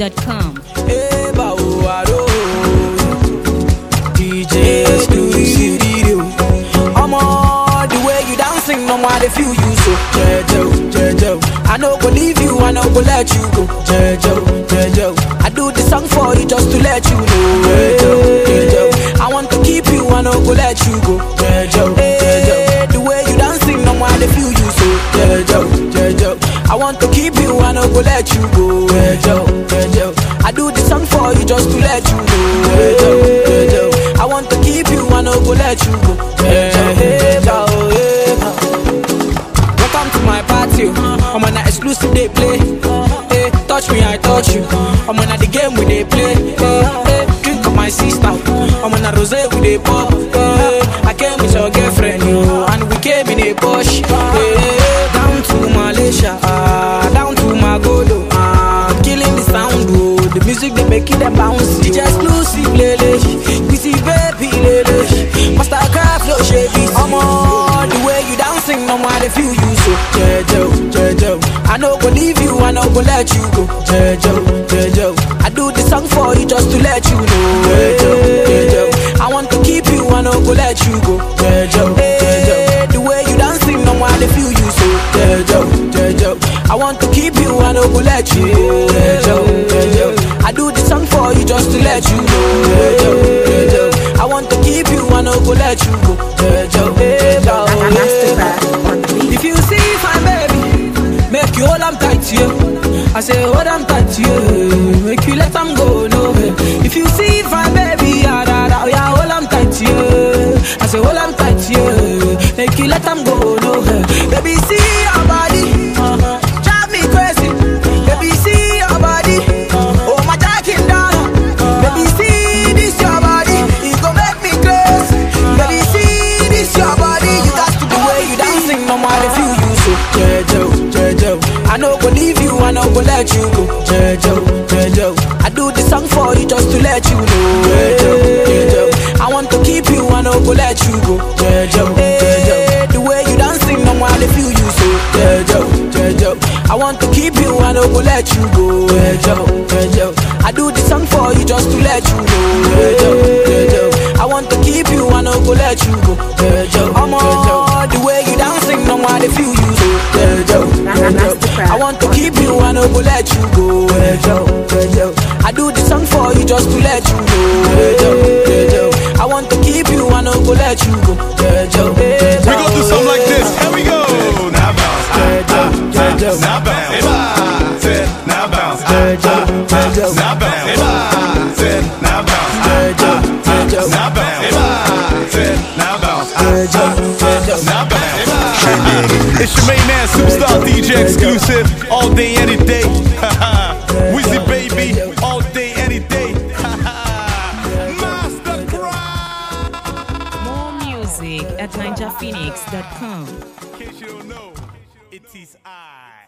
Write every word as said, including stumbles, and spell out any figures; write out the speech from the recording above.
dot com. Hey, Bawaro, D J exclusive video. I'm on the way you dancing, no more they feel you so. Jejo, Jejo, I no go leave you, I no go let you go. Jejo, Jejo, I do the song for you just to let you know. Jejo, Jejo, I want to keep you, I no go let you go. Jejo, Jejo, the way you dancing, no more they feel you so. Jejo, Jejo, I want to keep you, I no go let you go. Jejo, Jejo, I do the song for you just to let you know. Jejo, Jejo, I want to keep you, I no go let you go. Jejo, Jejo, welcome to my party. I'm on an exclusive they play. Hey, touch me, I touch you. I'm on the game we they play. Hey, hey, drink of my sister. I'm on a rosé we they pop. Hey, I came with your girlfriend, yo, and we came in a Porsche. Hey, down to Malaysia, ah, down to Magodo. Ah, killing the sound, oh, the music they make it them bounce. D J exclusive, lele, we see baby, lele, Mastercraft, no Chevy. I'm on the way you dancing, no more they feel you so. Jejo, Jejo, I no go leave you, I no go let you go. Jejo, Jejo, I do the song for you just to let you know. Jejo, Jejo, I want to keep you, I no go let you go. Jejo, Jejo, the way you dancing, no more they feel you so. Jejo, Jejo, I want to keep you, I no go let you go. Jejo, Jejo, I do the song for you just to let you know. Jejo, Jejo, I want to keep you, I no go let you go. Jejo, Jejo, if you see my baby, make you hold am tight to you. I say hold am tight to you, make you let am go, no. If you see my baby, yeah, da, da, yeah, hold am tight to you. I say hold am tight to you, make you let am go, no. Baby, see your body, uh-huh, drive me crazy. Baby, see your body, oh my jacking down. Baby, see this your body, it gon' make me crazy. Baby, see this your body, you got to the way you dancing, no more they feel you so. Jejo, Jejo, I no go leave you, I no go let you go. Jejo, Jejo, I do the song for you just to let you know. Jejo, Jejo, I want to keep you, I no go let you go. Jejo, Jejo, the way you dancing, no more they feel you so. Jejo, Jejo, I want to keep you, I no go let you go. Jejo, Jejo, I do the song for you just to let you know. Jejo, Jejo, I want to keep you, I no go let you go. Jejo, I'm on the way you dancing, no more they feel you so. Jejo, Jejo, I want to keep you, I no go let you go. Jejo, Jejo, I do the song for you just to let you know. Jejo, Jejo, I want to keep you, I no go let you go. Jejo, Jejo, we gon' do something like this. Here we go. Now bounce, Jejo, Jejo, now bounce, said now bounce, Jejo, Jejo, now bounce, said now bounce, Jejo, Jejo, now bounce, said now bounce, Jejo, Jejo, now bounce. It's your main man, Superstar D J exclusive, all day, any day. Wizzy baby, all day, any day. Master Cry. More music at ninja phoenix dot com. In case you don't know, it is I.